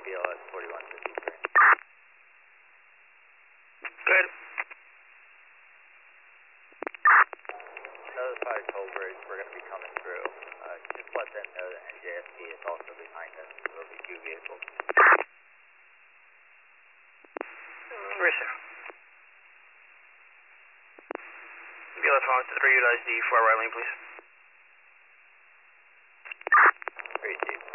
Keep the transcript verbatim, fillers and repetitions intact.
B L S forty-one fifty-three. Good. Notify toll bridge, we're going to be coming through. Uh, just let them know that N J S B is also behind us. There will be two vehicles. Rissa. B L S one fifty-three, utilize the far right lane, please. Three, Chief.